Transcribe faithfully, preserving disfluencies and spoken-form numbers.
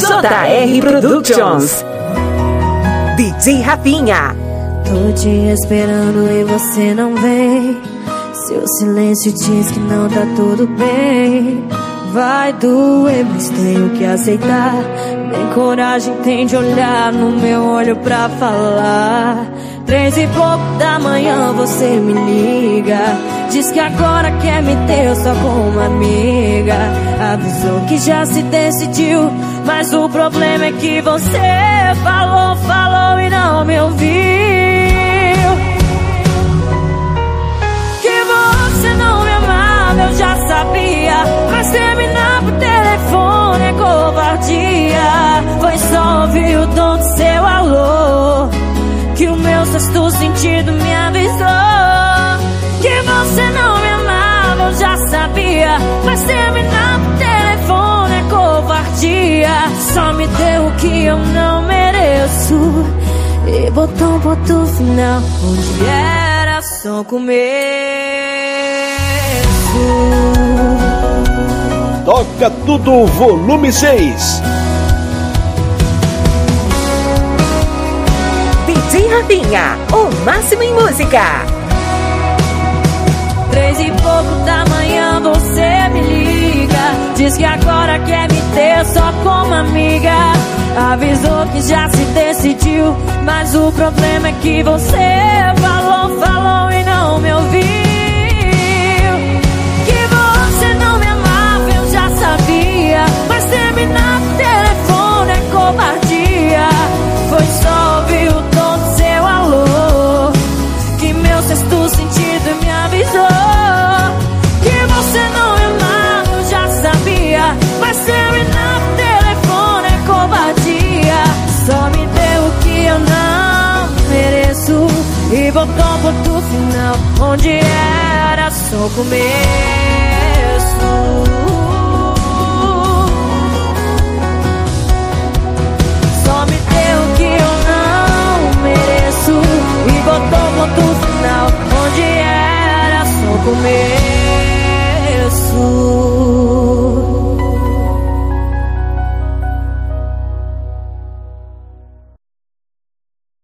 J R Productions. D J Rafinha. Tô te esperando e você não vem. Seu silêncio diz que não tá tudo bem. Vai doer, mas tenho que aceitar. Nem coragem tem de olhar no meu olho pra falar. Três e pouco da manhã você me liga. Diz que agora quer me ter só como uma amiga. Avisou que já se decidiu, mas o problema é que você falou, falou e não me ouviu. Que você não me amava, eu já sabia, mas terminar por telefone é covardia. Foi só ouvir o tom do seu alô que o meu sexto sentido me avisou. Que você não me amava, eu já sabia, mas terminar por telefone é covardia. Só me deu o que eu não mereço e botou um ponto final onde era só começo. Toca Tudo Volume seis. D J Rafinha, o máximo em música. Três e pouco da manhã você me liga. Diz que agora quer me ter só como amiga. Avisou que já se decidiu, mas o problema é que você falou, falou e não me ouviu. Que você não me amava, eu já sabia, mas terminar por telefone é covardia. Foi só ouvir o tom do seu alô que meu sexto sentido me avisou. Que você não me amava, eu já sabia, mas terminar por telefone é covardia. Só me deu o que eu não mereço e botou um ponto final onde era só comer.